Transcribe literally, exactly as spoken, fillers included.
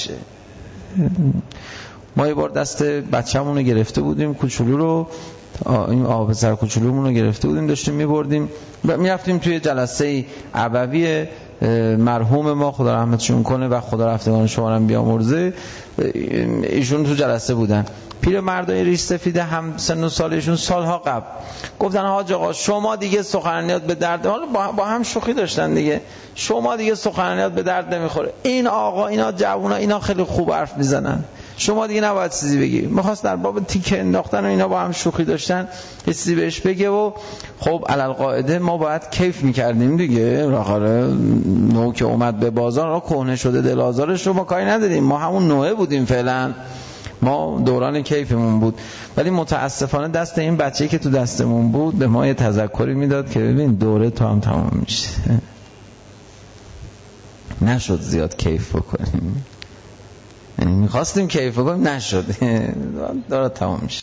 میشه. ما یه بار دست بچه‌مون رو گرفته بودیم، کوچولو رو، این آب سر کوچولومون رو گرفته بودیم، داشتیم میبردیم میرفتیم توی جلسه ابوی مرحوم ما خدا رحمتشون کنه و خدا رفتگان شما رو بیامرزه. ایشون تو جلسه بودن، پیر مردای ریش سفیده هم سن و سالشون سالها قبل گفتن حاج آقا شما دیگه سخنرانیات به درد، حالا با هم شوخی داشتن دیگه، شما دیگه سخنرانیات به درد نمیخوره، این آقا اینا جوونا اینا خیلی خوب حرف میزنن، شما دیگه نباید چیزی بگی. می‌خواست در باب تیکه انداختن و اینا با هم شوخی داشتن، یه چیزی بهش بگه و خب علل قاعده ما باید کیف میکردیم دیگه. راخاره نو که اومد به بازار را کهنه شده دل آزارش رو ما کاری نداریم، ما همون نوعه بودیم فعلا، ما دوران کیفمون بود. ولی متاسفانه دست این بچه‌ای که تو دستمون بود به ما یه تذکری میداد که ببین دوره تو هم تمام میشه، نشد زیاد کیف بکنیم، یعنی میخواستیم کیف بکنیم نشد، داره تمام میشه.